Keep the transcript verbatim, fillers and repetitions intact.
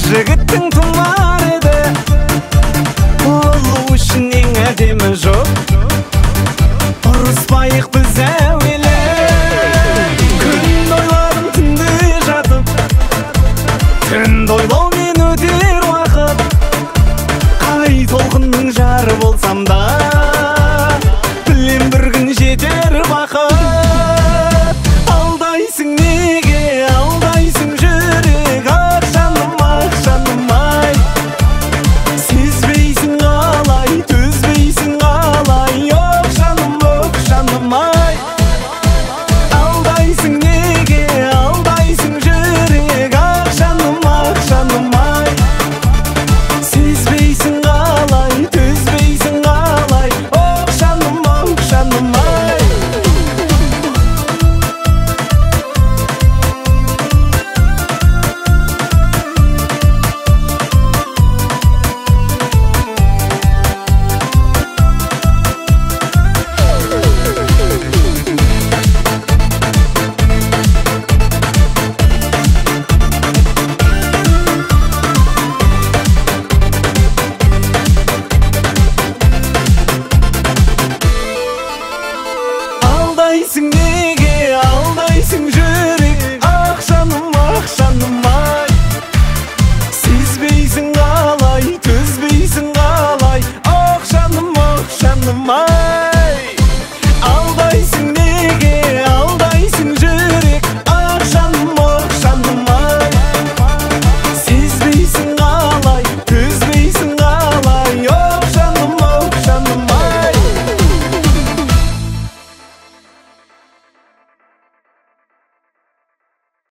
жігіттің тұмар еді, болу үшін ең әдемі жоқ. Ұрыспайық біз әуелі, күн ойладым түнде жатып, түнді ойлаумен өтер уақыт. Қай толқынның жары болсам да, білем бір күн жетер бақыт. Алдайсың неге, алдайсың жүрек, ақ жаным, ақ жаным ай. Сезбейсің қалай, төзбейсің қалай, оқ жаным, оқ жаным ай. Алдайсың неге, алдайсың жүрек, ақ жаным, ақ жаным ай. Сезбейсің қалай, төзбейсің қалай, оқ жаным, оқ жаным ай. Алдайсың неге, алдайсың жүрек, ақ жаным, ақ жаным ай. Сезбейсің қалай, төзбейсің қалай, ақ жаным, ақ жаным ай.